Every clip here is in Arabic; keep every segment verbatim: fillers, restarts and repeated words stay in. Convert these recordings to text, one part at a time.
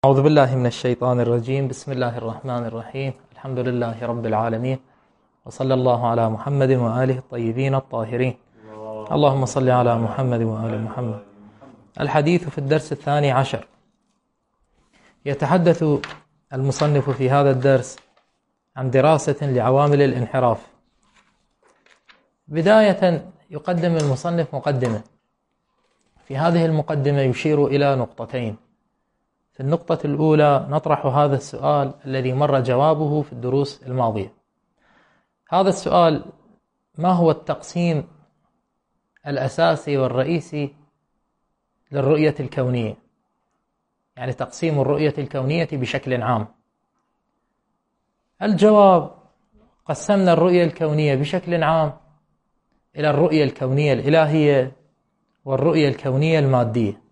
أعوذ بالله من الشيطان الرجيم. بسم الله الرحمن الرحيم. الحمد لله رب العالمين، وصلى الله على محمد وآله الطيبين الطاهرين. اللهم صل على محمد وآل محمد. الحديث في الدرس الثاني عشر. يتحدث المصنف في هذا الدرس عن دراسة لعوامل الانحراف. بداية يقدم المصنف مقدمة. في هذه المقدمة يشير إلى نقطتين. في النقطة الأولى نطرح هذا السؤال الذي مر جوابه في الدروس الماضية. هذا السؤال: ما هو التقسيم الأساسي والرئيسي للرؤية الكونية؟ يعني تقسيم الرؤية الكونية بشكل عام. الجواب: قسمنا الرؤية الكونية بشكل عام إلى الرؤية الكونية الإلهية والرؤية الكونية المادية.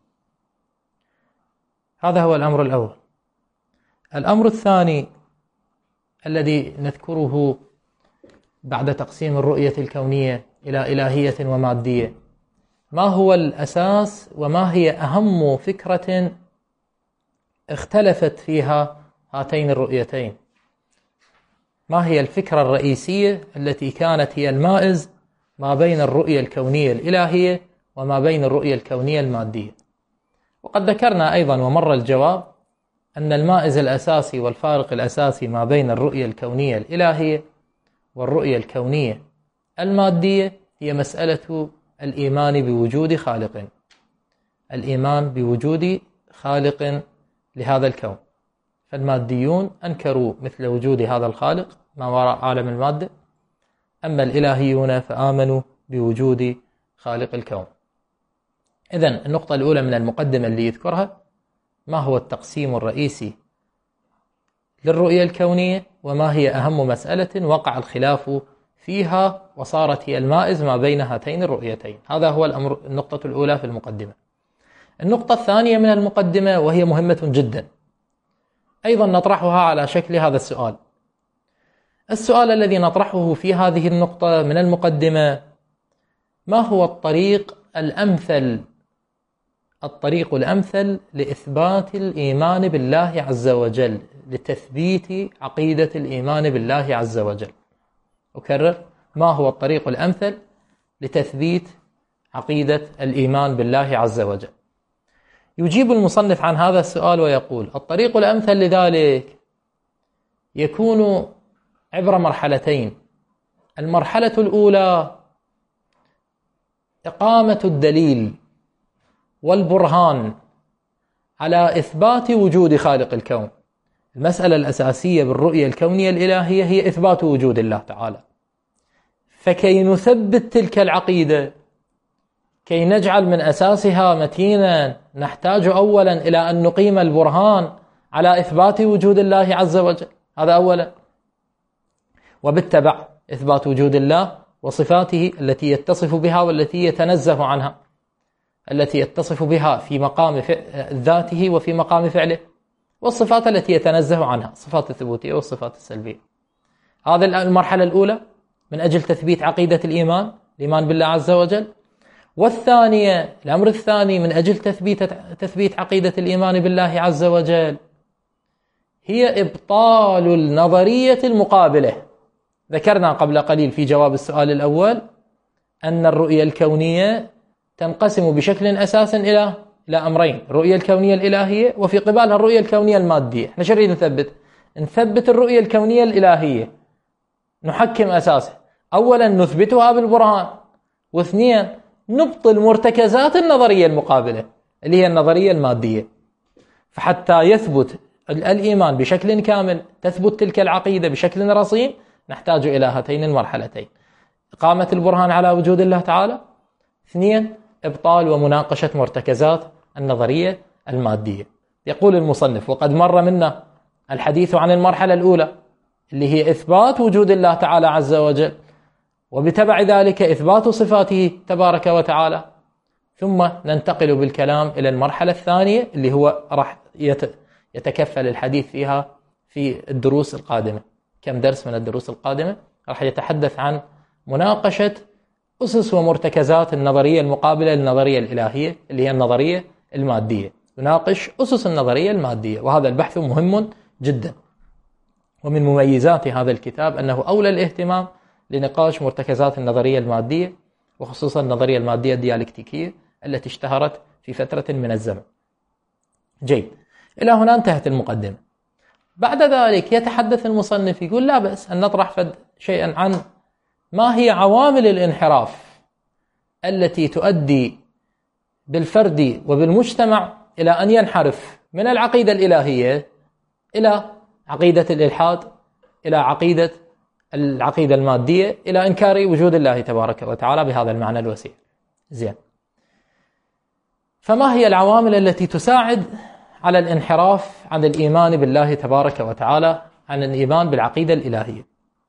هذا هو الأمر الأول. الأمر الثاني الذي نذكره بعد تقسيم الرؤية الكونية إلى إلهية ومادية: ما هو الأساس وما هي أهم فكرة اختلفت فيها هاتين الرؤيتين؟ ما هي الفكرة الرئيسية التي كانت هي المائز ما بين الرؤية الكونية الإلهية وما بين الرؤية الكونية المادية؟ وقد ذكرنا أيضا ومر الجواب أن المائز الأساسي والفارق الأساسي ما بين الرؤية الكونية الإلهية والرؤية الكونية المادية هي مسألة الإيمان بوجود خالق. الإيمان بوجود خالق لهذا الكون. فالماديون أنكروا مثل وجود هذا الخالق ما وراء عالم المادة، أما الإلهيون فآمنوا بوجود خالق الكون. إذن النقطة الأولى من المقدمة اللي يذكرها: ما هو التقسيم الرئيسي للرؤية الكونية وما هي أهم مسألة وقع الخلاف فيها وصارت هي المائز ما بين هاتين الرؤيتين. هذا هو الأمر النقطة الأولى في المقدمة. النقطة الثانية من المقدمة وهي مهمة جدا، أيضا نطرحها على شكل هذا السؤال. السؤال الذي نطرحه في هذه النقطة من المقدمة: ما هو الطريق الأمثل الطريق الأمثل لإثبات الإيمان بالله عز وجل، لتثبيت عقيدة الإيمان بالله عز وجل؟ أكرر: ما هو الطريق الأمثل لتثبيت عقيدة الإيمان بالله عز وجل؟ يجيب المصنف عن هذا السؤال ويقول: الطريق الأمثل لذلك يكون عبر مرحلتين. المرحلة الأولى إقامة الدليل والبرهان على إثبات وجود خالق الكون. المسألة الأساسية بالرؤية الكونية الإلهية هي إثبات وجود الله تعالى. فكي نثبت تلك العقيدة، كي نجعل من أساسها متينا، نحتاج أولا إلى أن نقيم البرهان على إثبات وجود الله عز وجل. هذا أولا. وبالتبع إثبات وجود الله وصفاته التي يتصف بها والتي يتنزه عنها، التي يتصف بها في مقام ذاته وفي مقام فعله، والصفات التي يتنزه عنها، الصفات الثبوتية والصفات السلبية. هذه المرحلة الأولى من أجل تثبيت عقيدة الإيمان، الإيمان بالله عز وجل. والثانية، الأمر الثاني من أجل تثبيت تثبيت عقيدة الإيمان بالله عز وجل، هي إبطال النظرية المقابلة. ذكرنا قبل قليل في جواب السؤال الأول أن الرؤية الكونية تنقسم بشكل أساس إلى إلى أمرين: الرؤية الكونية الإلهية وفي قبالها الرؤية الكونية المادية. احنا شو نريد نثبت؟ نثبت الرؤية الكونية الإلهية، نحكم أساسها. أولا نثبتها بالبرهان، واثنين نبطل مرتكزات النظرية المقابلة اللي هي النظرية المادية. فحتى يثبت الإيمان بشكل كامل، تثبت تلك العقيدة بشكل رصين، نحتاج إلى هاتين المرحلتين: إقامة البرهان على وجود الله تعالى، اثنين إبطال ومناقشة مرتكزات النظرية المادية. يقول المصنف: وقد مر منا الحديث عن المرحلة الأولى اللي هي إثبات وجود الله تعالى عز وجل، وبتبع ذلك إثبات صفاته تبارك وتعالى. ثم ننتقل بالكلام إلى المرحلة الثانية اللي هو راح يتكفل الحديث فيها في الدروس القادمة. كم درس من الدروس القادمة راح يتحدث عن مناقشة أسس ومرتكزات النظرية المقابلة للنظرية الإلهية اللي هي النظرية المادية. يناقش أسس النظرية المادية، وهذا البحث مهم جدا. ومن مميزات هذا الكتاب أنه أولى الاهتمام لنقاش مرتكزات النظرية المادية، وخصوصا النظرية المادية الديالكتيكية التي اشتهرت في فترة من الزمن. جيد، إلى هنا انتهت المقدمة. بعد ذلك يتحدث المصنف، يقول لا بأس أن نطرح شيئا عن ما هي عوامل الانحراف التي تؤدي بالفرد وبالمجتمع إلى أن ينحرف من العقيدة الإلهية إلى عقيدة الإلحاد، إلى عقيدة العقيدة المادية، إلى إنكار وجود الله تبارك وتعالى بهذا المعنى الوسيع. زين، فما هي العوامل التي تساعد على الانحراف عن الإيمان بالله تبارك وتعالى، عن الإيمان بالعقيدة الإلهية؟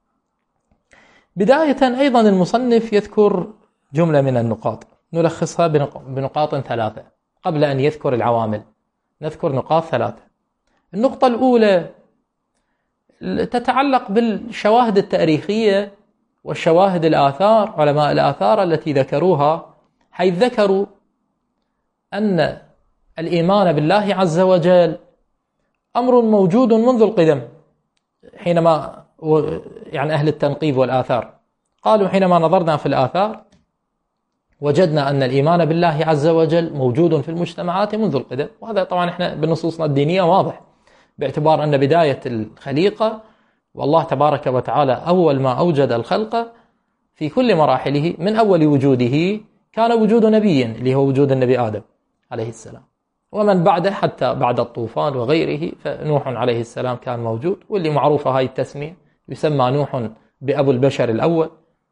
بداية أيضا المصنف يذكر جملة من النقاط نلخصها بنقاط ثلاثة قبل أن يذكر العوامل. نذكر نقاط ثلاثة. النقطة الأولى تتعلق بالشواهد التاريخية والشواهد الآثار، علماء الآثار التي ذكروها، حيث ذكروا أن الإيمان بالله عز وجل أمر موجود منذ القدم. حينما يعني أهل التنقيب والآثار قالوا حينما نظرنا في الآثار وجدنا أن الإيمان بالله عز وجل موجود في المجتمعات منذ القدم. وهذا طبعا احنا بنصوصنا الدينية واضح، باعتبار أن بداية الخليقة والله تبارك وتعالى أول ما أوجد الخلق في كل مراحله من أول وجوده كان وجود نبي اللي هو وجود النبي آدم عليه السلام، ومن بعده حتى بعد الطوفان وغيره، فنوح عليه السلام كان موجود، واللي معروفة هاي التسمية، يسمى نوح بأبو البشر الأول،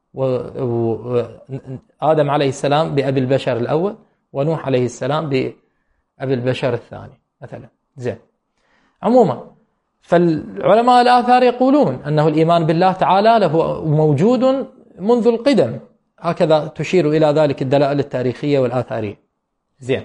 وآدم عليه السلام بأبي البشر الأول، ونوح عليه السلام بأبي البشر الثاني مثلا. زين، عموما فالعلماء الآثار يقولون أنه الإيمان بالله تعالى له موجود منذ القدم، هكذا تشير إلى ذلك الدلائل التاريخية والآثارية. زين،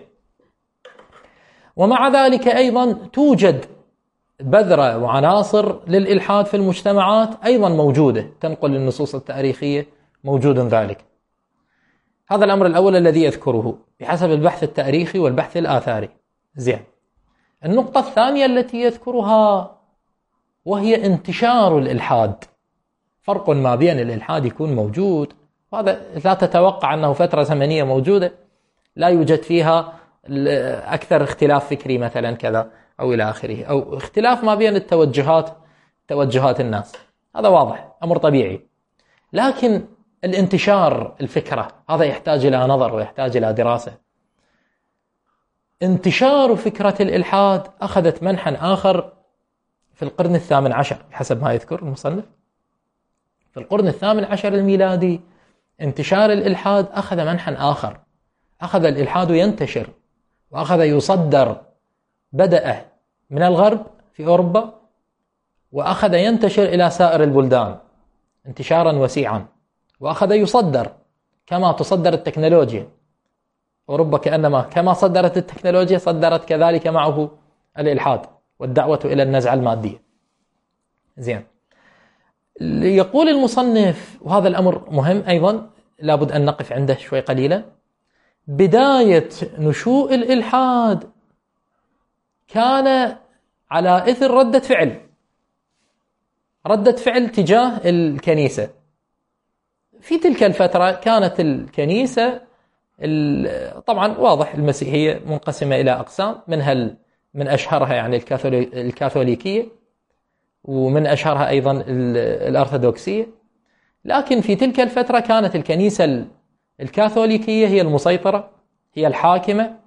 ومع ذلك أيضا توجد بذرة وعناصر للإلحاد في المجتمعات أيضا موجودة، تنقل النصوص التاريخية موجود ذلك. هذا الأمر الأول الذي يذكره بحسب البحث التاريخي والبحث الآثاري. زين، النقطة الثانية التي يذكرها وهي انتشار الإلحاد. فرق ما بين الإلحاد يكون موجود، وهذا لا تتوقع أنه فترة زمنية موجودة لا يوجد فيها أكثر اختلاف فكري مثلا كذا أو إلى آخره، أو اختلاف ما بين التوجهات توجهات الناس، هذا واضح أمر طبيعي. لكن الانتشار الفكرة هذا يحتاج إلى نظر ويحتاج إلى دراسة. انتشار فكرة الإلحاد أخذت منحا آخر في القرن الثامن عشر بحسب ما يذكر المصنف. في القرن الثامن عشر الميلادي انتشار الإلحاد أخذ منحا آخر، أخذ الإلحاد ينتشر وأخذ يصدر، بدأ من الغرب في أوروبا وأخذ ينتشر إلى سائر البلدان انتشارا وسيعا، وأخذ يصدر كما تصدر التكنولوجيا. أوروبا كأنما كما صدرت التكنولوجيا صدرت كذلك معه الإلحاد والدعوة إلى النزعة المادية. زين، يقول المصنف، وهذا الأمر مهم أيضا لابد أن نقف عنده شوي قليلا، بداية نشوء الإلحاد كان على إثر ردة فعل ردة فعل تجاه الكنيسة. في تلك الفترة كانت الكنيسة طبعا واضح المسيحية منقسمة إلى أقسام، منها من أشهرها يعني الكاثوليكية، ومن أشهرها أيضا الأرثوذكسية. لكن في تلك الفترة كانت الكنيسة الكاثوليكية هي المسيطرة، هي الحاكمة،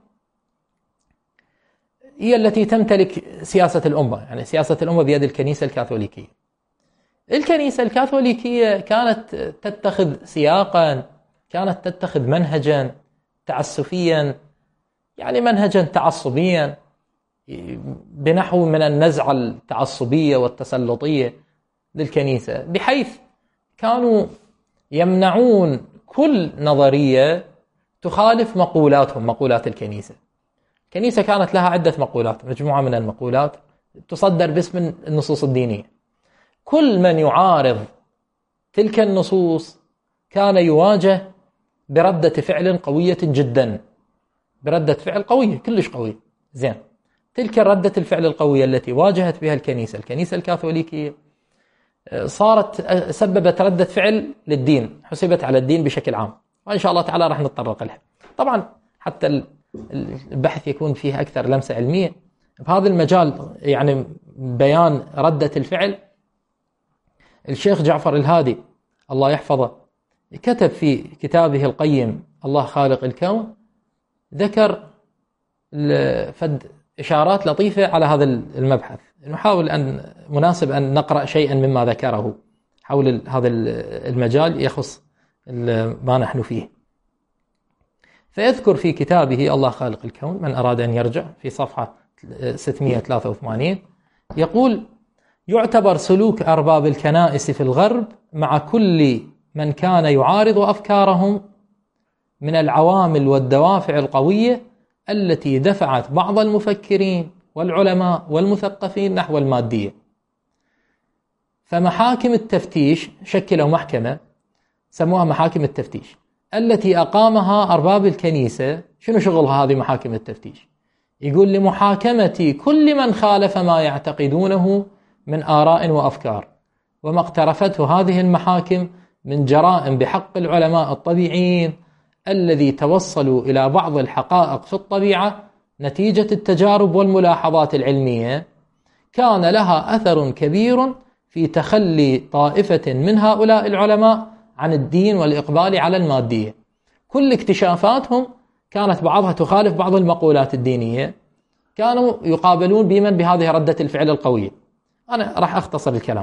هي التي تمتلك سياسة الأمة، يعني سياسة الأمة بيد الكنيسة الكاثوليكية. الكنيسة الكاثوليكية كانت تتخذ سياقا، كانت تتخذ منهجا تعسفيا، يعني منهجا تعصبيا بنحو من النزعة التعصبية والتسلطية للكنيسة، بحيث كانوا يمنعون كل نظرية تخالف مقولاتهم، مقولات الكنيسة. الكنيسة كانت لها عدة مقولات، مجموعة من المقولات تصدر باسم النصوص الدينية. كل من يعارض تلك النصوص كان يواجه بردة فعل قوية جدا، بردة فعل قوية كلش قوية، زين، تلك ردة الفعل القوية التي واجهت بها الكنيسة الكنيسة الكاثوليكية صارت سببت ردة فعل للدين، حسبت على الدين بشكل عام، وإن شاء الله تعالى راح نتطرق لها. طبعا حتى البحث يكون فيه أكثر لمسة علمية بهذا المجال، يعني بيان ردة الفعل. الشيخ جعفر الهادي الله يحفظه كتب في كتابه القيم الله خالق الكون، ذكر فد إشارات لطيفة على هذا المبحث. نحاول أن مناسب أن نقرأ شيئا مما ذكره حول هذا المجال يخص ما نحن فيه. فيذكر في كتابه الله خالق الكون، من أراد أن يرجع في صفحة ستمائة وثلاثة وثمانين، يقول: يعتبر سلوك أرباب الكنائس في الغرب مع كل من كان يعارض أفكارهم من العوامل والدوافع القوية التي دفعت بعض المفكرين والعلماء والمثقفين نحو المادية. فمحاكم التفتيش شكلوا محكمة سموها محاكم التفتيش التي أقامها أرباب الكنيسة. شنو شغلها هذه محاكم التفتيش؟ يقول: لمحاكمة كل من خالف ما يعتقدونه من آراء وأفكار، وما اقترفته هذه المحاكم من جرائم بحق العلماء الطبيعيين الذي توصلوا إلى بعض الحقائق في الطبيعة نتيجة التجارب والملاحظات العلمية، كان لها أثر كبير في تخلي طائفة من هؤلاء العلماء عن الدين والإقبال على المادية. كل اكتشافاتهم كانت بعضها تخالف بعض المقولات الدينية، كانوا يقابلون بمن بهذه ردة الفعل القوية. أنا راح أختصر الكلام.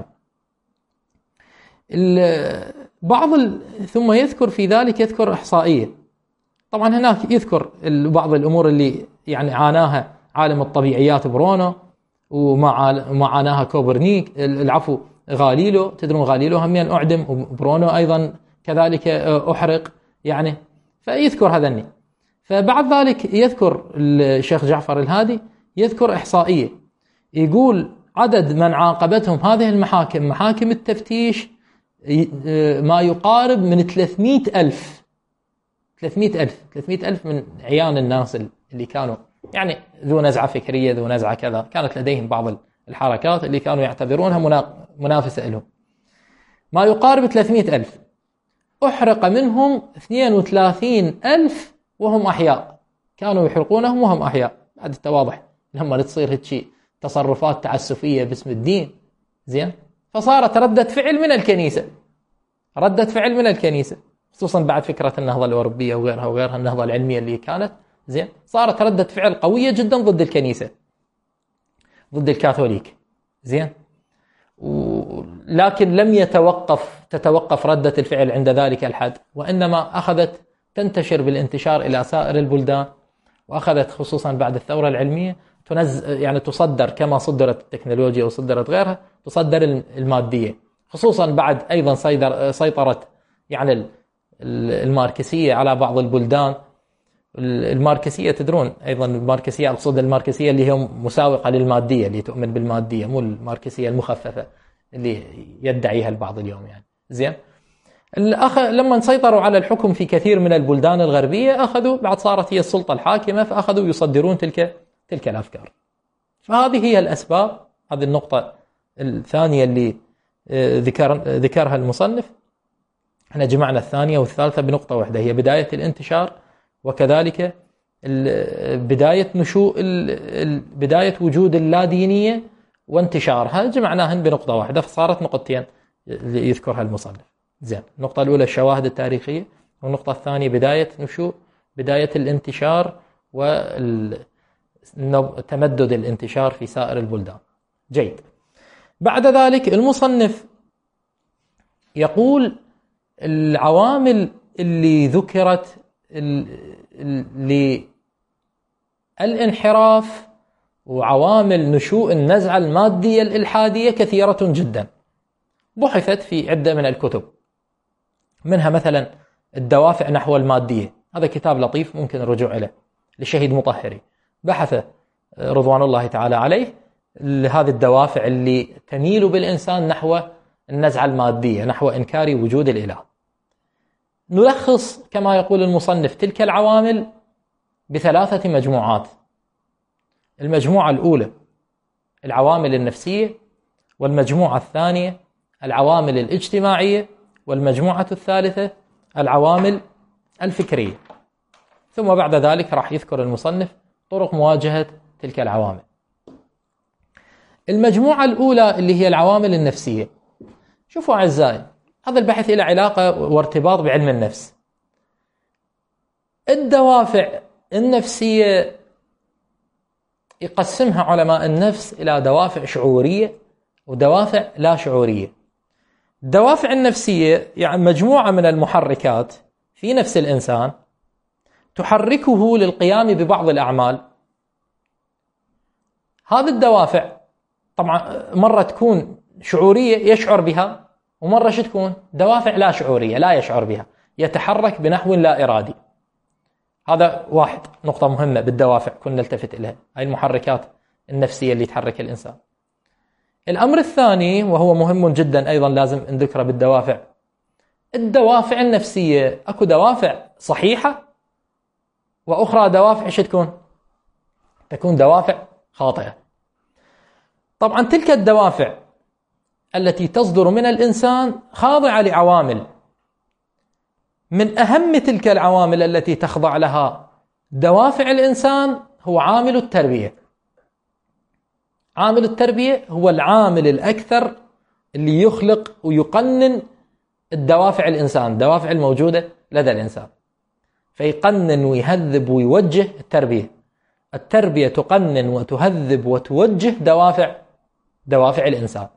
بعض ال... ثم يذكر في ذلك يذكر إحصائية. طبعا هناك يذكر بعض الأمور اللي يعني عاناها عالم الطبيعيات برونو، وما عاناها كوبرنيك العفو غاليلو. تدرون غاليلو هم أعدم، وبرونو أيضا كذلك أحرق يعني. فيذكر هذني. فبعد ذلك يذكر الشيخ جعفر الهادي يذكر إحصائية، يقول: عدد من عاقبتهم هذه المحاكم محاكم التفتيش ما يقارب من ثلاثمائة ألف ثلاثمائة ألف ثلاثمائة ألف من عيان الناس اللي كانوا يعني ذو نزعة فكرية، ذو نزعة كذا، كانت لديهم بعض الحركات اللي كانوا يعتبرونها منافسة لهم. ما يقارب ثلاثمائة ألف. أحرق منهم اثنين وثلاثين ألف وهم أحياء، كانوا يحرقونهم وهم أحياء. بعد التواضح لما تصير هيك تصرفات تعسفية باسم الدين، زين، فصارت ردة فعل من الكنيسة، ردة فعل من الكنيسة، خصوصا بعد فكرة النهضة الأوروبية وغيرها وغيرها، النهضة العلمية اللي كانت، زين، صارت ردة فعل قوية جدا ضد الكنيسة، ضد الكاثوليك، زين. لكن لم يتوقف تتوقف ردة الفعل عند ذلك الحد، وإنما أخذت تنتشر بالانتشار إلى سائر البلدان، وأخذت خصوصا بعد الثورة العلمية تنز يعني تصدر كما صدرت التكنولوجيا وصدرت غيرها، تصدر المادية، خصوصا بعد أيضا سيطرت يعني الماركسية على بعض البلدان. الماركسية تدرون أيضا الماركسية، أقصد الماركسية اللي هي مساوقة للمادية، اللي تؤمن بالمادية، مو الماركسية المخففة اللي يدعيها البعض اليوم يعني، زين. الأخ لما سيطروا على الحكم في كثير من البلدان الغربية، أخذوا بعد صارت هي السلطة الحاكمة، فأخذوا يصدرون تلك تلك الأفكار. فهذه هي الأسباب. هذه النقطة الثانية اللي ذكر ذكرها المصنف. احنا جمعنا الثانية والثالثة بنقطة واحدة، هي بداية الانتشار، وكذلك بداية نشوء بداية وجود اللادينية وانتشارها، جمعناهن بنقطة واحدة، فصارت نقطتين يذكرها المصنف. زين، النقطة الأولى الشواهد التاريخية، والنقطة الثانية بداية نشوء بداية الانتشار وتمدد الانتشار في سائر البلدان. جيد. بعد ذلك المصنف يقول: العوامل اللي ذكرت للانحراف وعوامل نشوء النزعة المادية الإلحادية كثيرة جدا، بحثت في عدة من الكتب، منها مثلا الدوافع نحو المادية. هذا كتاب لطيف ممكن الرجوع إليه للشهيد مطهري، بحث رضوان الله تعالى عليه هذه الدوافع اللي تميل بالإنسان نحو النزعة المادية، نحو إنكار وجود الإله. نلخص كما يقول المصنف تلك العوامل بثلاثة مجموعات. المجموعة الأولى العوامل النفسية، والمجموعة الثانية العوامل الاجتماعية، والمجموعة الثالثة العوامل الفكرية. ثم بعد ذلك راح يذكر المصنف طرق مواجهة تلك العوامل. المجموعة الأولى اللي هي العوامل النفسية. شوفوا أعزائي، هذا البحث له علاقة وارتباط بعلم النفس. الدوافع النفسية يقسمها علماء النفس إلى دوافع شعورية ودوافع لا شعورية. الدوافع النفسية يعني مجموعة من المحركات في نفس الإنسان تحركه للقيام ببعض الأعمال. هذه الدوافع طبعا مرة تكون شعورية يشعر بها، ومرة شو تكون دوافع لا شعورية لا يشعر بها، يتحرك بنحو لا إرادي. هذا واحد نقطة مهمة بالدوافع كنا نلتفت إليها، هاي المحركات النفسية اللي تحرك الإنسان. الأمر الثاني وهو مهم جدا أيضا لازم نذكره بالدوافع، الدوافع النفسية أكو دوافع صحيحة وأخرى دوافع شو تكون تكون دوافع خاطئة. طبعا تلك الدوافع التي تصدر من الإنسان خاضعة لعوامل، من أهم تلك العوامل التي تخضع لها دوافع الإنسان هو عامل التربية. عامل التربية هو العامل الأكثر اللي يخلق ويقنن الدوافع الإنسان، الدوافع الموجودة لدى الإنسان، فيقنن ويهذب ويوجه التربية. التربية تقنن وتهذب وتوجه دوافع دوافع الإنسان.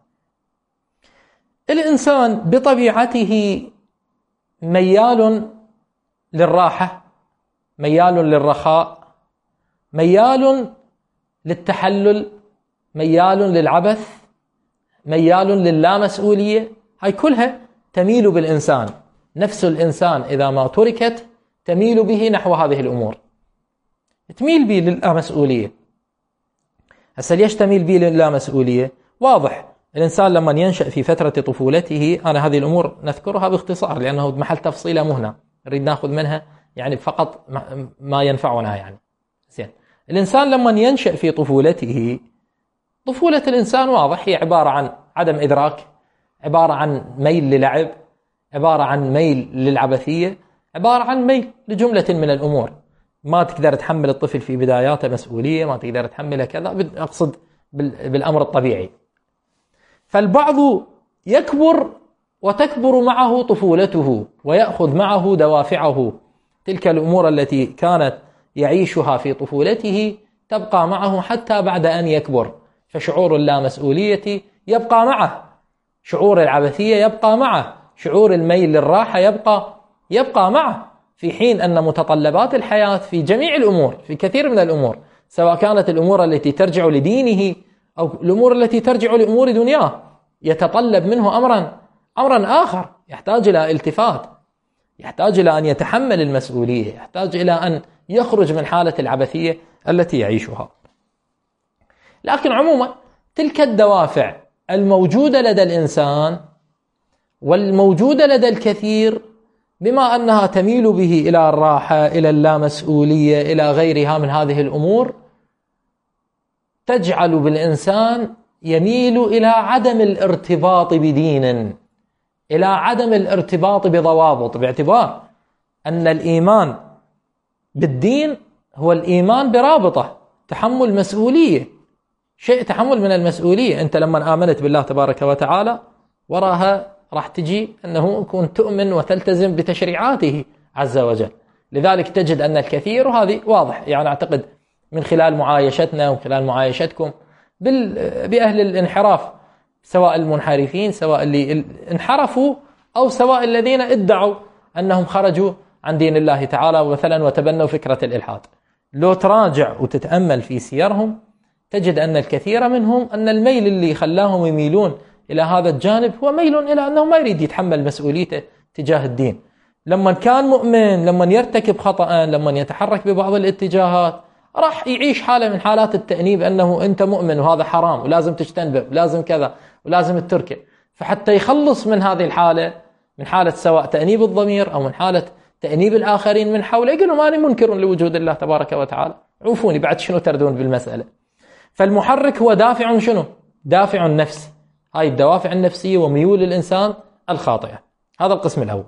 الإنسان بطبيعته ميال للراحة، ميال للرخاء، ميال للتحلل، ميال للعبث، ميال للامسؤولية. هاي كلها تميل بالإنسان. نفس الإنسان إذا ما تركت تميل به نحو هذه الأمور، تميل به للامسؤولية. هسه ليش تميل به للامسؤولية؟ واضح، الإنسان لما ينشأ في فترة طفولته، أنا هذه الأمور نذكرها باختصار لأنه محل تفصيلة مهنة نريد ناخذ منها يعني فقط ما ينفعنا. يعني زين، الإنسان لما ينشأ في طفولته، طفولة الإنسان واضح هي عبارة عن عدم إدراك، عبارة عن ميل للعب، عبارة عن ميل للعبثية، عبارة عن ميل لجملة من الأمور. ما تقدر تحمل الطفل في بداياته مسؤولية، ما تقدر تحمله كذا، أقصد بالأمر الطبيعي. فالبعض يكبر وتكبر معه طفولته ويأخذ معه دوافعه، تلك الأمور التي كانت يعيشها في طفولته تبقى معه حتى بعد أن يكبر. فشعور اللامسؤولية يبقى معه، شعور العبثية يبقى معه، شعور الميل للراحة يبقى يبقى معه، في حين أن متطلبات الحياة في جميع الأمور، في كثير من الأمور، سواء كانت الأمور التي ترجع لدينه أو الأمور التي ترجع لأمور دنياه، يتطلب منه أمرا أمرا آخر، يحتاج إلى التفات، يحتاج إلى أن يتحمل المسؤولية، يحتاج إلى أن يخرج من حالة العبثية التي يعيشها. لكن عموما تلك الدوافع الموجودة لدى الإنسان والموجودة لدى الكثير، بما أنها تميل به إلى الراحة، إلى اللامسؤولية، إلى غيرها من هذه الأمور، تجعل بالإنسان يميل إلى عدم الارتباط بدين، إلى عدم الارتباط بضوابط، باعتبار أن الإيمان بالدين هو الإيمان برابطة، تحمل مسؤولية، شيء تحمل من المسؤولية. أنت لما آمنت بالله تبارك وتعالى وراها راح تجي أنه كنت تؤمن وتلتزم بتشريعاته عز وجل. لذلك تجد أن الكثير، وهذه واضح يعني أعتقد من خلال معايشتنا ومن خلال معايشتكم بأهل الانحراف، سواء المنحرفين، سواء اللي انحرفوا، أو سواء الذين ادعوا أنهم خرجوا عن دين الله تعالى مثلا وتبنوا فكرة الإلحاد. لو تراجع وتتأمل في سيرهم تجد أن الكثير منهم أن الميل اللي خلاهم يميلون إلى هذا الجانب هو ميل إلى أنه ما يريد يتحمل مسؤوليته تجاه الدين. لما كان مؤمن، لما يرتكب خطأ، لما يتحرك ببعض الاتجاهات، راح يعيش حالة من حالات التأنيب، أنه أنت مؤمن وهذا حرام ولازم تجتنبه ولازم كذا ولازم التركه. فحتى يخلص من هذه الحالة، من حالة سواء تأنيب الضمير أو من حالة تأنيب الآخرين من حوله، يقولوا ماني منكر لوجود الله تبارك وتعالى، عوفوني بعد شنو تردون بالمسألة. فالمحرك هو دافع شنو؟ دافع النفس، هاي الدوافع النفسية وميول الإنسان الخاطئة. هذا القسم الأول.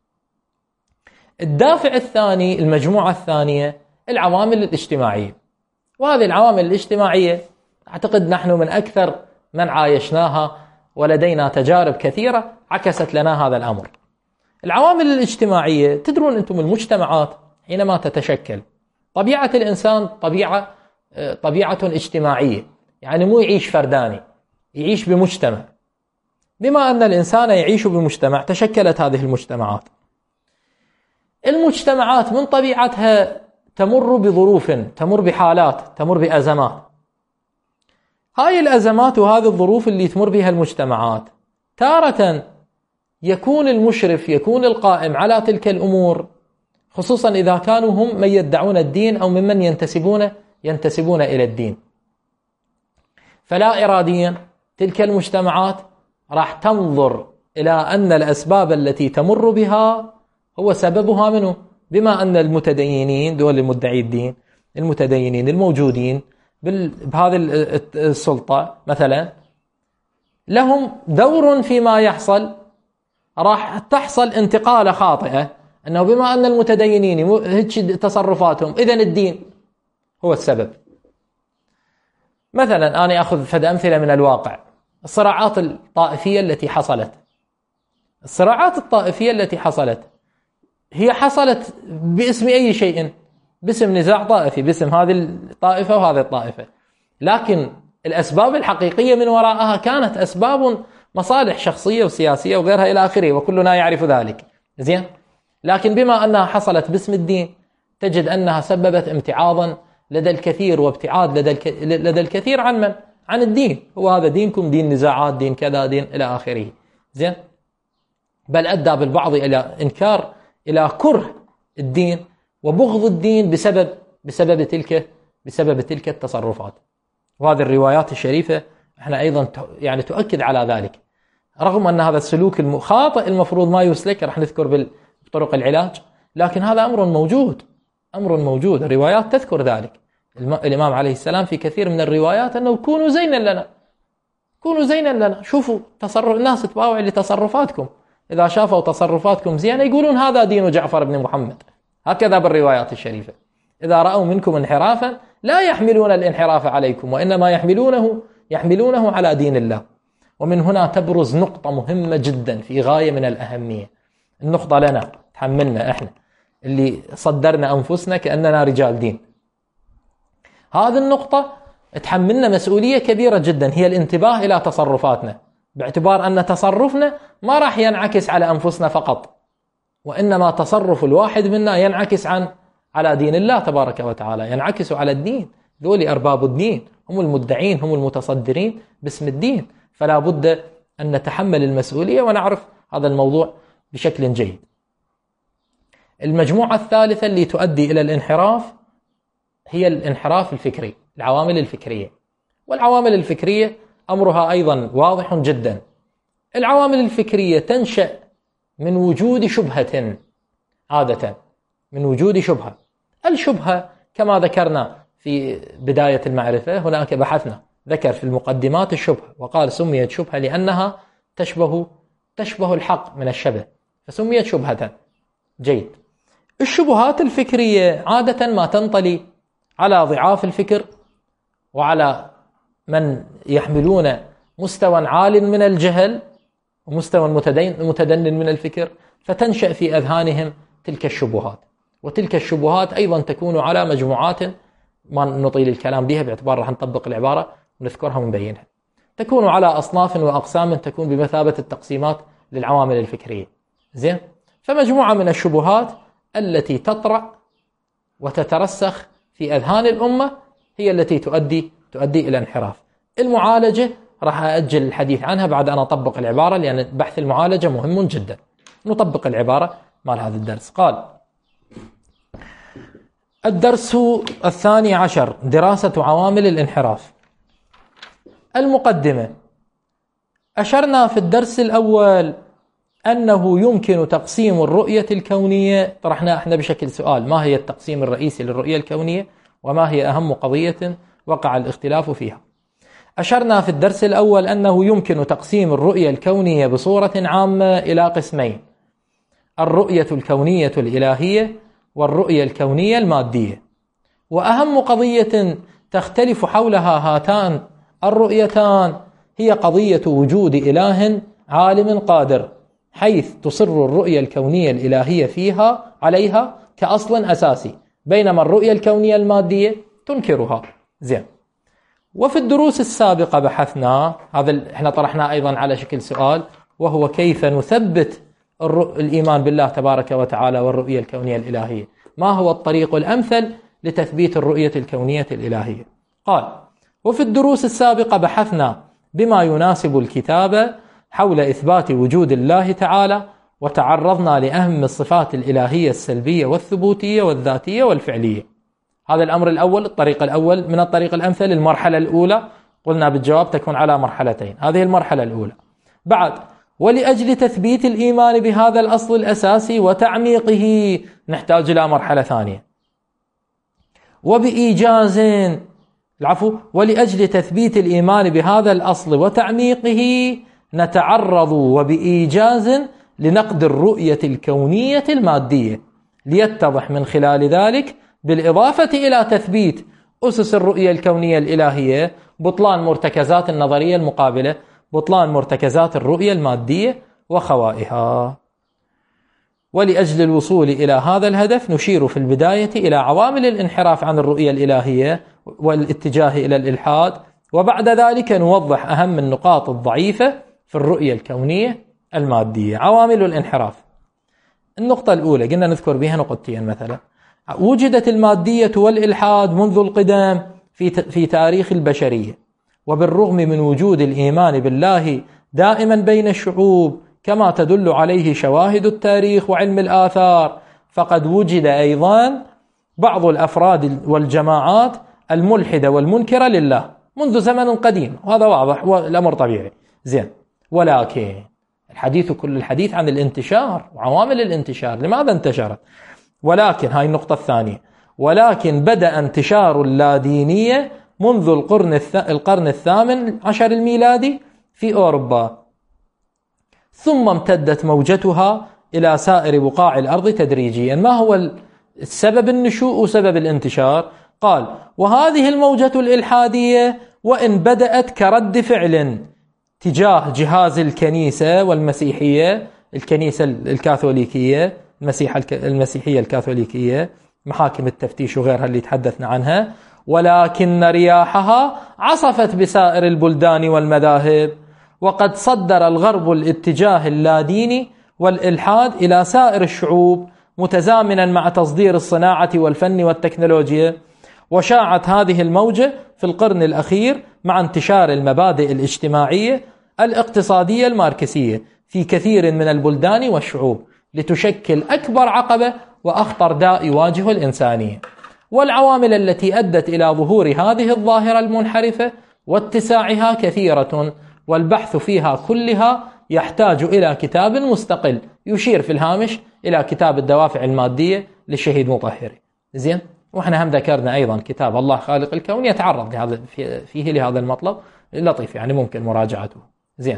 الدافع الثاني، المجموعة الثانية، العوامل الاجتماعية. وهذه العوامل الاجتماعية أعتقد نحن من أكثر من عايشناها، ولدينا تجارب كثيرة عكست لنا هذا الأمر. العوامل الاجتماعية، تدرون أنتم المجتمعات حينما تتشكل، طبيعة الإنسان طبيعة طبيعة اجتماعية، يعني مو يعيش فرداني، يعيش بمجتمع. بما أن الإنسان يعيش بمجتمع تشكلت هذه المجتمعات. المجتمعات من طبيعتها تمر بظروف، تمر بحالات، تمر بأزمات. هاي الأزمات وهذه الظروف اللي تمر بها المجتمعات، تارة يكون المشرف، يكون القائم على تلك الأمور، خصوصا إذا كانوا هم من يدعون الدين أو ممن ينتسبون ينتسبون إلى الدين، فلا إراديا تلك المجتمعات راح تنظر إلى أن الأسباب التي تمر بها هو سببها منه. بما أن المتدينين، دول المدعي الدين، المتدينين الموجودين بهذه السلطة مثلا، لهم دور فيما يحصل، راح تحصل انتقالة خاطئة، أنه بما أن المتدينين هيك تصرفاتهم إذن الدين هو السبب. مثلا أنا أخذ فد أمثلة من الواقع. الصراعات الطائفية التي حصلت، الصراعات الطائفية التي حصلت هي حصلت باسم أي شيء؟ باسم نزاع طائفي، باسم هذه الطائفة وهذه الطائفة، لكن الأسباب الحقيقية من وراءها كانت أسباب مصالح شخصية وسياسية وغيرها إلى آخره، وكلنا يعرف ذلك زين. لكن بما أنها حصلت باسم الدين، تجد أنها سببت امتعاضا لدى الكثير، وابتعاد لدى الك... لدى الكثير عن من؟ عن الدين. هو هذا دينكم، دين نزاعات، دين كذا، دين إلى آخره زين. بل أدى بالبعض إلى إنكار، إلى كره الدين وبغض الدين بسبب بسبب تلك بسبب تلك التصرفات. وهذه الروايات الشريفة احنا أيضا يعني تؤكد على ذلك، رغم أن هذا السلوك الخاطئ المفروض ما يسلك، رح نذكر بطرق العلاج، لكن هذا أمر موجود، أمر موجود. الروايات تذكر ذلك. الإمام عليه السلام في كثير من الروايات أنه كونوا زينا لنا، كونوا زينا لنا. شوفوا تصرف الناس، تباوع لتصرفاتكم، إذا شافوا تصرفاتكم زينة يقولون هذا دين جعفر بن محمد. هكذا بالروايات الشريفة. إذا رأوا منكم انحرافا لا يحملون الانحراف عليكم، وإنما يحملونه يحملونه على دين الله. ومن هنا تبرز نقطة مهمة جدا في غاية من الأهمية. النقطة لنا، تحملنا إحنا اللي صدرنا أنفسنا كأننا رجال دين. هذه النقطة تحملنا مسؤولية كبيرة جدا، هي الانتباه إلى تصرفاتنا، باعتبار أن تصرفنا ما راح ينعكس على أنفسنا فقط، وإنما تصرف الواحد منا ينعكس عن على دين الله تبارك وتعالى، ينعكس على الدين. ذولي أرباب الدين، هم المدعين، هم المتصدرين باسم الدين، فلا بد أن نتحمل المسؤولية ونعرف هذا الموضوع بشكل جيد. المجموعة الثالثة اللي تؤدي إلى الانحراف هي الانحراف الفكري، العوامل الفكرية. والعوامل الفكرية أمرها أيضا واضح جدا. العوامل الفكرية تنشأ من وجود شبهة، عادة من وجود شبهة. الشبهة كما ذكرنا في بداية المعرفة، هناك بحثنا ذكر في المقدمات الشبهة، وقال سميت شبهة لأنها تشبه تشبه الحق من الشبه، فسميت شبهة. جيد. الشبهات الفكرية عادة ما تنطلي على ضعاف الفكر، وعلى من يحملون مستوى عال من الجهل ومستوى متدن من الفكر، فتنشأ في أذهانهم تلك الشبهات. وتلك الشبهات أيضا تكون على مجموعات ما نطيل الكلام بها، باعتبار راح نطبق العبارة ونذكرها ونبينها. تكون على أصناف وأقسام، تكون بمثابة التقسيمات للعوامل الفكرية. زين. فمجموعة من الشبهات التي تطرأ وتترسخ في أذهان الأمة هي التي تؤدي تؤدي إلى انحراف. المعالجة راح أأجل الحديث عنها بعد أن أطبق العبارة، لأن بحث المعالجة مهم جدا. نطبق العبارة مال هذا الدرس. قال: الدرس الثاني عشر، دراسة عوامل الانحراف. المقدمة: أشرنا في الدرس الأول أنه يمكن تقسيم الرؤية طرحنا احنا بشكل سؤال: ما هي التقسيم الرئيسي للرؤية الكونية؟ وما هي أهم قضية وقع الاختلاف فيها. أشرنا في الدرس الأول أنه يمكن تقسيم الرؤية الكونية بصورة عامة إلى قسمين: الرؤية الكونية الإلهية والرؤية الكونية المادية. وأهم قضية تختلف حولها هاتان الرؤيتان هي قضية وجود إله عالم قادر، حيث تصر الرؤية الكونية الإلهية فيها عليها كأصل أساسي، بينما الرؤية الكونية المادية تنكرها. زين. وفي الدروس السابقة بحثنا هذا، احنا طرحنا أيضا على شكل سؤال، وهو كيف نثبت الإيمان بالله تبارك وتعالى والرؤية الكونية الإلهية، ما هو الطريق الأمثل لتثبيت الرؤية الكونية الإلهية؟ قال: وفي الدروس السابقة بحثنا بما يناسب الكتاب حول إثبات وجود الله تعالى، وتعرضنا لأهم الصفات الإلهية السلبية والثبوتية والذاتية والفعلية. هذا الأمر الأول، الطريق الأول من الطريق الأمثل. المرحلة الأولى قلنا بالجواب تكون على مرحلتين، هذه المرحلة الأولى. بعد: ولأجل تثبيت الإيمان بهذا الأصل الأساسي وتعميقه نحتاج إلى مرحلة ثانية. وبإيجاز العفو ولأجل تثبيت الإيمان بهذا الأصل وتعميقه نتعرض وبإيجاز لنقد الرؤية الكونية المادية، ليتضح من خلال ذلك بالإضافة إلى تثبيت أسس الرؤية الكونية الإلهية بطلان مرتكزات النظرية المقابلة، بطلان مرتكزات الرؤية المادية وخوائها. ولأجل الوصول إلى هذا الهدف نشير في البداية إلى عوامل الانحراف عن الرؤية الإلهية والاتجاه إلى الإلحاد، وبعد ذلك نوضح أهم النقاط الضعيفة في الرؤية الكونية المادية. عوامل الانحراف: النقطة الأولى قلنا نذكر بها نقطتين. مثلا وجدت المادية والإلحاد منذ القدم في في تاريخ البشرية، وبالرغم من وجود الإيمان بالله دائما بين الشعوب كما تدل عليه شواهد التاريخ وعلم الآثار، فقد وجد أيضا بعض الأفراد والجماعات الملحدة والمنكرة لله منذ زمن قديم، وهذا واضح والأمر طبيعي. زين. ولكن الحديث كل الحديث عن الانتشار وعوامل الانتشار، لماذا انتشرت؟ ولكن هاي النقطة الثانية: ولكن بدأ انتشار اللادينية منذ القرن القرن الثامن عشر الميلادي في أوروبا، ثم امتدت موجتها إلى سائر بقاع الأرض تدريجيا. ما هو السبب النشوء وسبب الانتشار؟ قال: وهذه الموجة الإلحادية وإن بدأت كرد فعل تجاه جهاز الكنيسة والمسيحية، الكنيسة الكاثوليكية، المسيحية الكاثوليكية، محاكم التفتيش وغيرها اللي تحدثنا عنها، ولكن رياحها عصفت بسائر البلدان والمذاهب، وقد صدر الغرب الاتجاه اللاديني والإلحاد إلى سائر الشعوب متزامنا مع تصدير الصناعة والفن والتكنولوجيا. وشاعت هذه الموجة في القرن الأخير مع انتشار المبادئ الاجتماعية الاقتصادية الماركسية في كثير من البلدان والشعوب، لتشكل أكبر عقبة وأخطر داء يواجه الإنسانية. والعوامل التي أدت إلى ظهور هذه الظاهرة المنحرفة واتساعها كثيرة، والبحث فيها كلها يحتاج إلى كتاب مستقل يشير في الهامش إلى كتاب الدوافع المادية للشهيد مطهري. زين. وإحنا هم ذكرنا أيضا كتاب الله خالق الكون يتعرض لهذا فيه لهذا المطلب، لطيف يعني ممكن مراجعته. زين.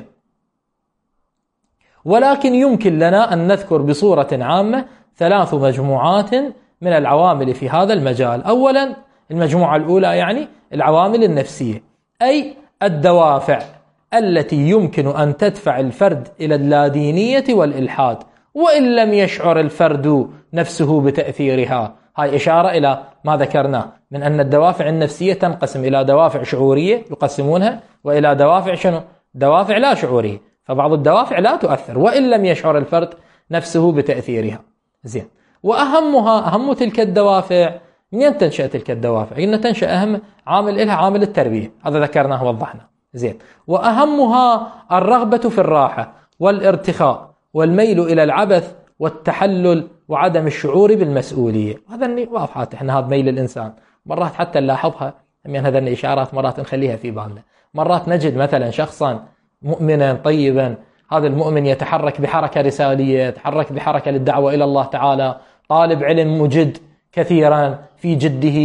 ولكن يمكن لنا أن نذكر بصورة عامة ثلاث مجموعات من العوامل في هذا المجال. أولا المجموعة الأولى يعني العوامل النفسية، أي الدوافع التي يمكن أن تدفع الفرد إلى اللادينية والإلحاد وإن لم يشعر الفرد نفسه بتأثيرها. هاي إشارة إلى ما ذكرناه من أن الدوافع النفسية تنقسم إلى دوافع شعورية يقسمونها، وإلى دوافع شنو؟ دوافع لا شعورية. فبعض الدوافع لا تؤثر وإن لم يشعر الفرد نفسه بتأثيرها. زين. وأهمها أهم تلك الدوافع، منين تنشأ تلك الدوافع؟ إن تنشأ أهم عامل إلها عامل التربية، هذا ذكرناه ووضحنا. زين. وأهمها الرغبة في الراحة والارتخاء والميل إلى العبث والتحلل وعدم الشعور بالمسؤولية. هذا واضحات احنا هذا ميل الإنسان، مرات حتى نلاحظها من هذه الإشارات، مرات نخليها في بالنا. مرات نجد مثلا شخصا مؤمنا طيبا، هذا المؤمن يتحرك بحركة رسالية، يتحرك بحركة للدعوة إلى الله تعالى، طالب علم مجد كثيرا في جده،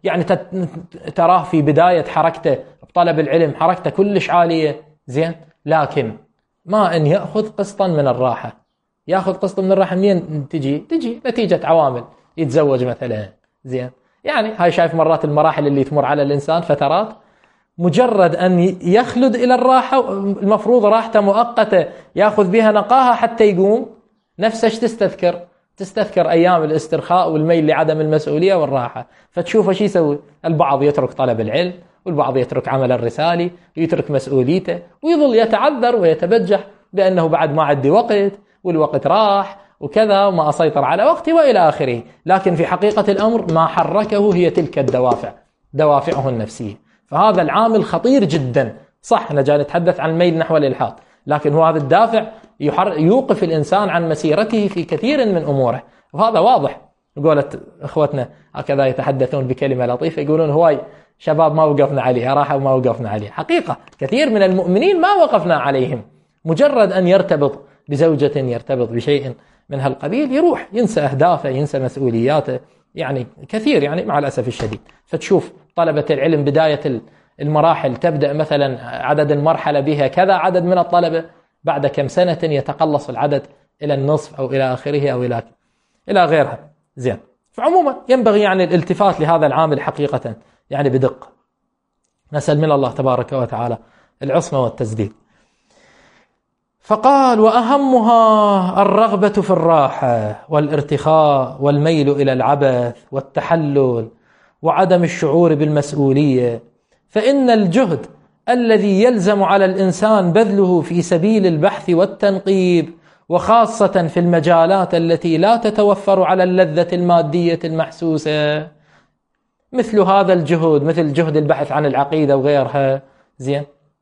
يعني تراه في بداية حركته بطلب العلم حركته كلش عالية، زين، لكن ما أن يأخذ قسطا من الراحة. يأخذ قسط من الراحة منين تجي؟ تجي نتيجة عوامل، يتزوج مثلا، زين، يعني هاي شايف مرات المراحل اللي تمر على الإنسان فترات، مجرد أن يخلد إلى الراحة المفروض راحته مؤقتة يأخذ بها نقاهة حتى يقوم، نفسش تستذكر تستذكر أيام الاسترخاء والميل لعدم المسؤولية والراحة. فتشوفه شي يسوي؟ البعض يترك طلب العلم، والبعض يترك عمل الرسالي ويترك مسؤوليته، ويظل يتعذر ويتبجح بأنه بعد ما عندي وقت والوقت راح وكذا وما أسيطر على وقتي وإلى آخره. لكن في حقيقة الأمر ما حركه هي تلك الدوافع، دوافعه النفسية. فهذا العامل خطير جدا. صح نجي نتحدث عن الميل نحو الإلحاد، لكن هو هذا الدافع يوقف الإنسان عن مسيرته في كثير من أموره، وهذا واضح. قولت إخوتنا هكذا يتحدثون بكلمة لطيفة، يقولون هواي شباب ما وقفنا عليه، راحوا ما وقفنا عليه. حقيقة كثير من المؤمنين ما وقفنا عليهم، مجرد أن يرتبط بزوجة، يرتبط بشيء من هالقبيل، يروح ينسى أهدافه، ينسى مسؤولياته، يعني كثير، يعني مع الأسف الشديد. فتشوف طلبة العلم بداية المراحل تبدأ مثلا عدد المرحلة بها كذا عدد من الطلبة، بعد كم سنة يتقلص العدد إلى النصف أو إلى آخره أو إلى إلى غيرها، زين. فعموما ينبغي يعني الالتفات لهذا العامل حقيقة، يعني بدقة. نسأل من الله تبارك وتعالى العصمة والتسديد. فقال: وأهمها الرغبة في الراحة والارتخاء والميل إلى العبث والتحلل وعدم الشعور بالمسؤولية. فإن الجهد الذي يلزم على الإنسان بذله في سبيل البحث والتنقيب، وخاصة في المجالات التي لا تتوفر على اللذة المادية المحسوسة، مثل هذا الجهد، مثل جهد البحث عن العقيدة وغيرها، زين،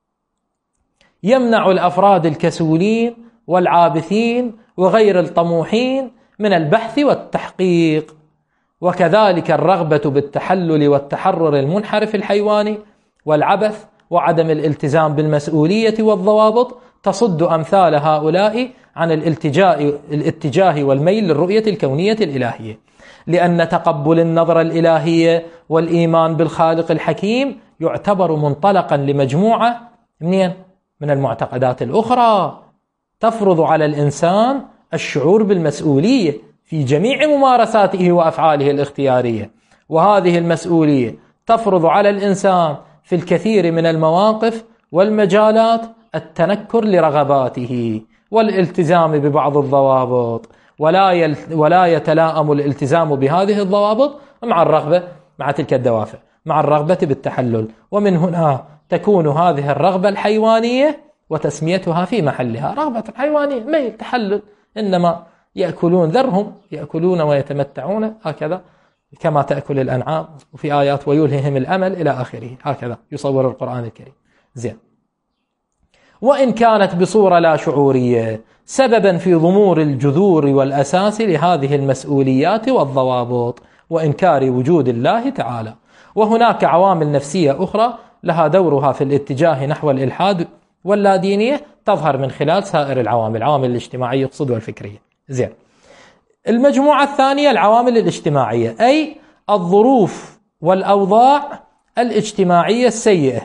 يمنع الأفراد الكسولين والعابثين وغير الطموحين من البحث والتحقيق. وكذلك الرغبة بالتحلل والتحرر المنحرف الحيواني والعبث وعدم الالتزام بالمسؤولية والضوابط تصد أمثال هؤلاء عن الالتجاء الاتجاه والميل للرؤية الكونية الإلهية، لأن تقبل النظرة الإلهية والإيمان بالخالق الحكيم يعتبر منطلقا لمجموعة منين؟ من المعتقدات الأخرى تفرض على الإنسان الشعور بالمسؤولية في جميع ممارساته وأفعاله الاختيارية. وهذه المسؤولية تفرض على الإنسان في الكثير من المواقف والمجالات التنكر لرغباته والالتزام ببعض الضوابط، ولا يل... ولا يتلائم الالتزام بهذه الضوابط مع الرغبة، مع تلك الدوافع، مع الرغبة بالتحلل. ومن هنا تكون هذه الرغبة الحيوانية وتسميتها في محلها رغبة حيوانية، ما يتحلل، إنما يأكلون ذرهم، يأكلون ويتمتعون هكذا كما تأكل الأنعام، وفي آيات ويلههم الأمل إلى آخره، هكذا يصور القرآن الكريم، زين. وإن كانت بصورة لا شعورية سببا في ضمور الجذور والأساس لهذه المسؤوليات والضوابط وإنكار وجود الله تعالى. وهناك عوامل نفسية أخرى لها دورها في الاتجاه نحو الإلحاد واللادينية، تظهر من خلال سائر العوامل، العوامل الاجتماعية يقصد والفكرية، زين. المجموعة الثانية العوامل الاجتماعية، أي الظروف والأوضاع الاجتماعية السيئة.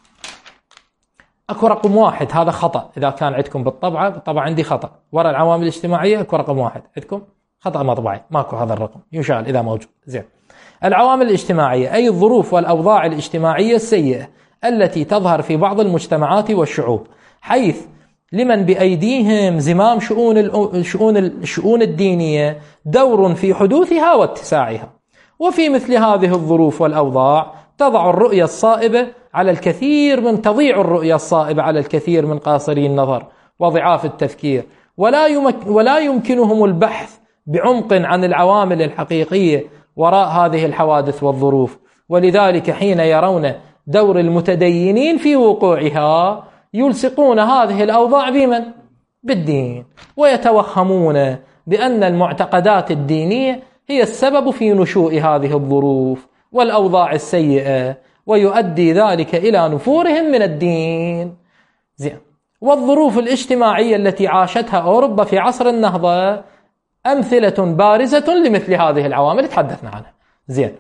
أكو رقم واحد، هذا خطأ، إذا كان عندكم بالطبعة، بالطبعة عندي خطأ وراء العوامل الاجتماعية، أكو رقم واحد عندكم خطأ مطبعي، ماكو هذا الرقم، يشال إذا موجود، زين. العوامل الاجتماعية أي الظروف والأوضاع الاجتماعية السيئة التي تظهر في بعض المجتمعات والشعوب، حيث لمن بأيديهم زمام شؤون الشؤون الشؤون الدينية دور في حدوثها واتساعها. وفي مثل هذه الظروف والأوضاع تضع الرؤية الصائبة على الكثير من تضيع الرؤية الصائبة على الكثير من قاصري النظر وضعاف التفكير، ولا يمك ولا يمكنهم البحث بعمق عن العوامل الحقيقية وراء هذه الحوادث والظروف. ولذلك حين يرون دور المتدينين في وقوعها يلصقون هذه الأوضاع بمن؟ بالدين، ويتوهمون بأن المعتقدات الدينية هي السبب في نشوء هذه الظروف والأوضاع السيئة، ويؤدي ذلك إلى نفورهم من الدين، زين. والظروف الاجتماعية التي عاشتها أوروبا في عصر النهضة أمثلة بارزة لمثل هذه العوامل تحدثنا عنها، زين.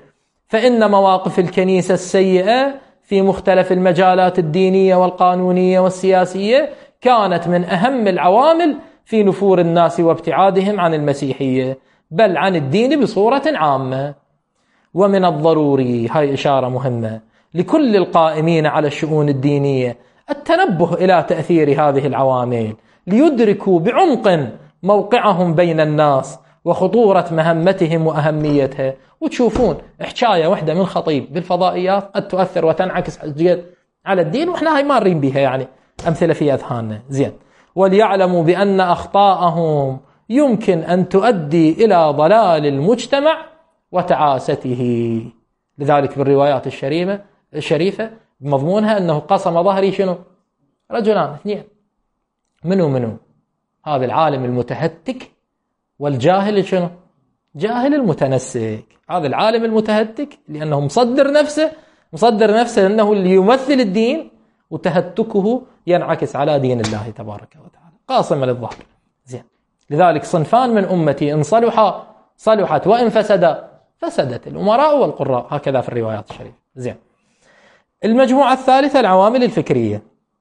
فإن مواقف الكنيسة السيئة في مختلف المجالات الدينية والقانونية والسياسية كانت من أهم العوامل في نفور الناس وابتعادهم عن المسيحية بل عن الدين بصورة عامة. ومن الضروري، هاي إشارة مهمة لكل القائمين على الشؤون الدينية، التنبه إلى تأثير هذه العوامل ليدركوا بعمق موقعهم بين الناس وخطورة مهمتهم وأهميتها. وتشوفون حكاية واحدة من خطيب بالفضائيات قد تؤثر وتنعكس على الدين، وإحنا هاي مارين بها، يعني أمثلة في أذهاننا. زين. وليعلموا بأن أخطاءهم يمكن أن تؤدي إلى ضلال المجتمع وتعاسته. لذلك بالروايات الشريفة الشريفة بمضمونها أنه قسم ظهري شنو؟ رجلان اثنين. منو منو؟ هذا العالم المتهتك والجاهل شنو؟ جاهل المتنسك. هذا العالم المتهتك لأنه مصدر نفسه مصدر نفسه أنه اللي يمثل الدين، وتهتكه ينعكس على دين الله تبارك وتعالى، قاسم للظهر. زين. لذلك صنفان من أمتي إن صلحا صلحت وإن فسدا فسدت، الأمراء والقراء، هكذا في الروايات الشريفة. زين. المجموعة الثالثة العوامل الفكرية.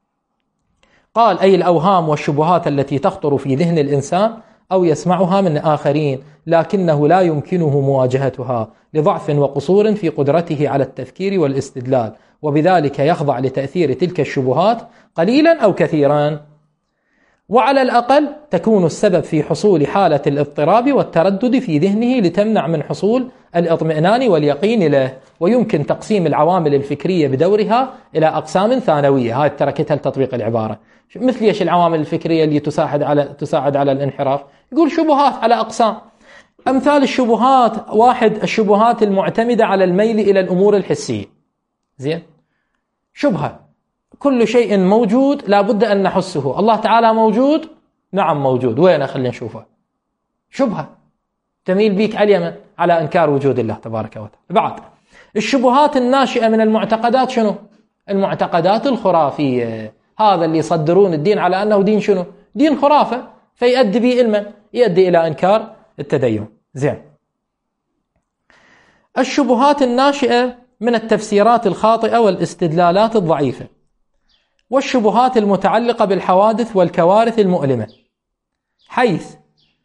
قال أي الأوهام والشبهات التي تخطر في ذهن الإنسان أو يسمعها من آخرين لكنه لا يمكنه مواجهتها لضعف وقصور في قدرته على التفكير والاستدلال، وبذلك يخضع لتأثير تلك الشبهات قليلا أو كثيرا، وعلى الأقل تكون السبب في حصول حالة الاضطراب والتردد في ذهنه لتمنع من حصول الاطمئنان واليقين له. ويمكن تقسيم العوامل الفكرية بدورها إلى أقسام ثانوية، هاي تركتها لتطبيق العبارة. مثل ايش العوامل الفكرية اللي تساعد على تساعد على الانحراف؟ يقول شبهات على أقسام. أمثال الشبهات: واحد، الشبهات المعتمدة على الميل إلى الأمور الحسية. زين. شبهة كل شيء موجود لابد أن نحسه. الله تعالى موجود؟ نعم موجود. وين؟ خلينا نشوفه. شبهة تميل بيك على اليمن على إنكار وجود الله تبارك وتعالى. بعد الشبهات الناشئة من المعتقدات شنو؟ المعتقدات الخرافية. هذا اللي يصدرون الدين على أنه دين شنو؟ دين خرافة، فيؤدي به علما يؤدي إلى إنكار التدين. زين. الشبهات الناشئة من التفسيرات الخاطئة والاستدلالات الضعيفة، والشبهات المتعلقة بالحوادث والكوارث المؤلمة، حيث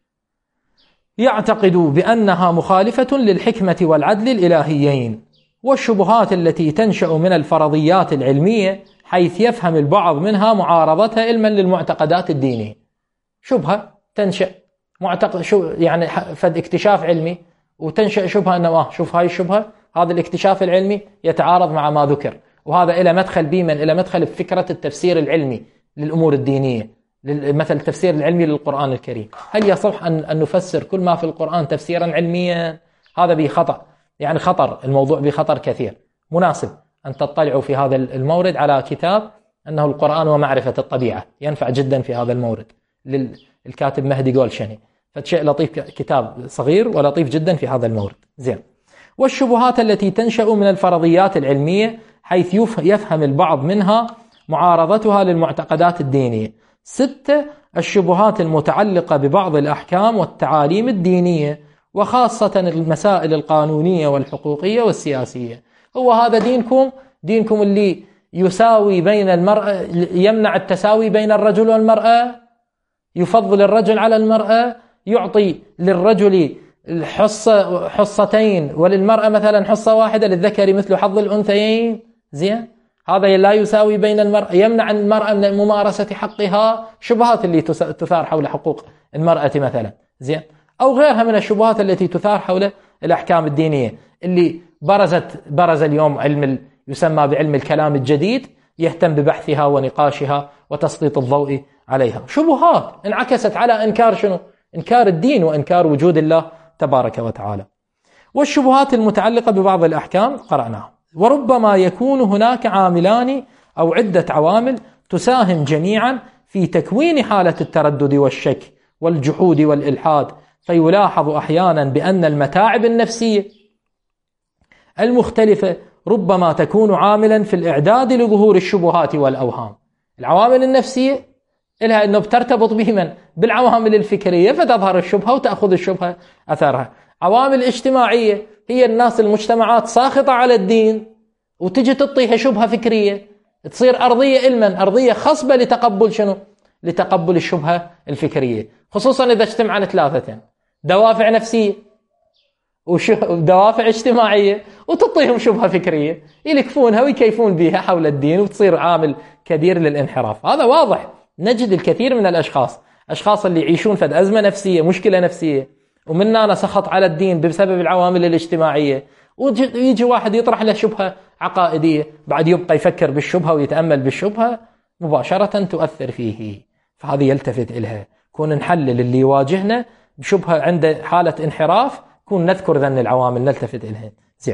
يعتقد بأنها مخالفة للحكمة والعدل الإلهيين، والشبهات التي تنشأ من الفرضيات العلمية، حيث يفهم البعض منها معارضتها علما للمعتقدات الدينية. شبهة تنشأ معتقد شو يعني فد اكتشاف علمي، وتنشأ شبهة أنه آه شوف هاي الشبهة، هذا الاكتشاف العلمي يتعارض مع ما ذكر، وهذا إلى مدخل بيمن إلى مدخل فكرة التفسير العلمي للأمور الدينية، مثل التفسير العلمي للقرآن الكريم. هل يصح أن أن نفسر كل ما في القرآن تفسيرا علميا؟ هذا به خطأ، يعني خطر، الموضوع به خطر كثير. مناسب أن تطلعوا في هذا المورد على كتاب أنه القرآن ومعرفة الطبيعة، ينفع جدا في هذا المورد، للكاتب مهدي جولشني، فشيء لطيف، كتاب صغير ولطيف جدا في هذا المورد. زين. والشبهات التي تنشأ من الفرضيات العلمية، حيث يفهم البعض منها معارضتها للمعتقدات الدينية. ستة، الشبهات المتعلقة ببعض الأحكام والتعاليم الدينية، وخاصة المسائل القانونية والحقوقية والسياسية. هو هذا دينكم؟ دينكم اللي يساوي بين المرأة، يمنع التساوي بين الرجل والمرأة، يفضل الرجل على المرأة، يعطي للرجل حصة حصتين وللمرأة مثلا حصة واحدة، للذكر مثل حظ الأنثيين. زين. هذا لا يساوي بين المرأة، يمنع المرأة من ممارسة حقها. شبهات اللي تثار حول حقوق المرأة مثلا. زين. أو غيرها من الشبهات التي تثار حول الأحكام الدينية اللي برزت برز اليوم علم يسمى بعلم الكلام الجديد، يهتم ببحثها ونقاشها وتسليط الضوء عليها. شبهات انعكست على إنكار شنو؟ إنكار الدين وإنكار وجود الله تبارك وتعالى. والشبهات المتعلقة ببعض الأحكام قرأناها. وربما يكون هناك عاملان أو عدة عوامل تساهم جميعا في تكوين حالة التردد والشك والجحود والإلحاد، فيلاحظ أحيانا بأن المتاعب النفسية المختلفة ربما تكون عاملا في الإعداد لظهور الشبهات والأوهام. العوامل النفسية إلها أنه بترتبط بهما بالعوامل الفكرية، فتظهر الشبهة وتأخذ الشبهة أثرها. عوامل اجتماعية هي الناس المجتمعات ساخطة على الدين وتجي تعطيها شبهة فكرية، تصير أرضية إلما أرضية خصبة لتقبل شنو؟ لتقبل الشبهة الفكرية، خصوصا إذا اجتمعن ثلاثة، دوافع نفسية ودوافع اجتماعية، وتعطيهم شبهة فكرية يلكفونها ويكيفون بها حول الدين، وتصير عامل كبير للانحراف. هذا واضح، نجد الكثير من الأشخاص أشخاص اللي يعيشون فد أزمة نفسية، مشكلة نفسية، ومننا أنا سخط على الدين بسبب العوامل الاجتماعية، ويجي واحد يطرح له شبهة عقائدية، بعد يبقى يفكر بالشبهة ويتأمل بالشبهة، مباشرة تؤثر فيه. فهذه يلتفت إلها، كون نحلل اللي يواجهنا بشبهة عند حالة انحراف، كون نذكر ذن العوامل نلتفت إلها. زين.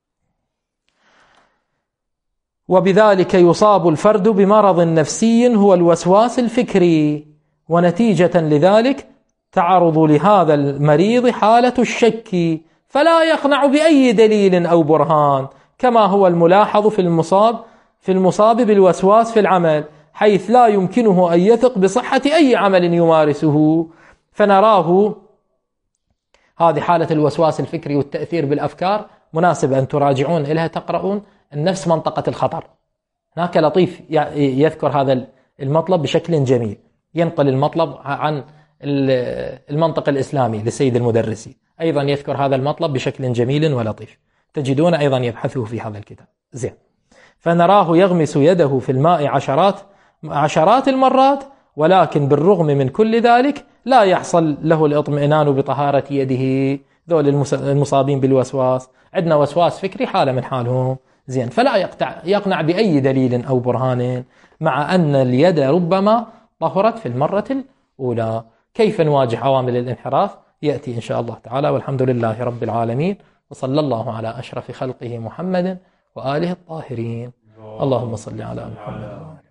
وبذلك يصاب الفرد بمرض نفسي هو الوسواس الفكري، ونتيجة لذلك تعرض لهذا المريض حالة الشك، فلا يقنع بأي دليل أو برهان، كما هو الملاحظ في المصاب في المصاب بالوسواس في العمل، حيث لا يمكنه أن يثق بصحة أي عمل يمارسه. فنراه هذه حالة الوسواس الفكري والتأثير بالأفكار مناسب أن تراجعون إليها، تقرؤون النفس منطقة الخطر. هناك لطيف يذكر هذا المطلب بشكل جميل، ينقل المطلب عن المنطق الإسلامي للسيد المدرسي، أيضا يذكر هذا المطلب بشكل جميل ولطيف، تجدون أيضا يبحثه في هذا الكتاب. زين. فنراه يغمس يده في الماء عشرات عشرات المرات، ولكن بالرغم من كل ذلك لا يحصل له الاطمئنان بطهارة يده. ذول المصابين بالوسواس، عندنا وسواس فكري حالة من حالهم. زين. فلا يقطع يقنع بأي دليل أو برهان، مع أن اليد ربما طهرت في المرة الأولى. كيف نواجه عوامل الانحراف؟ يأتي إن شاء الله تعالى، والحمد لله رب العالمين، وصلى الله على أشرف خلقه محمد وآله الطاهرين. اللهم صل على محمد.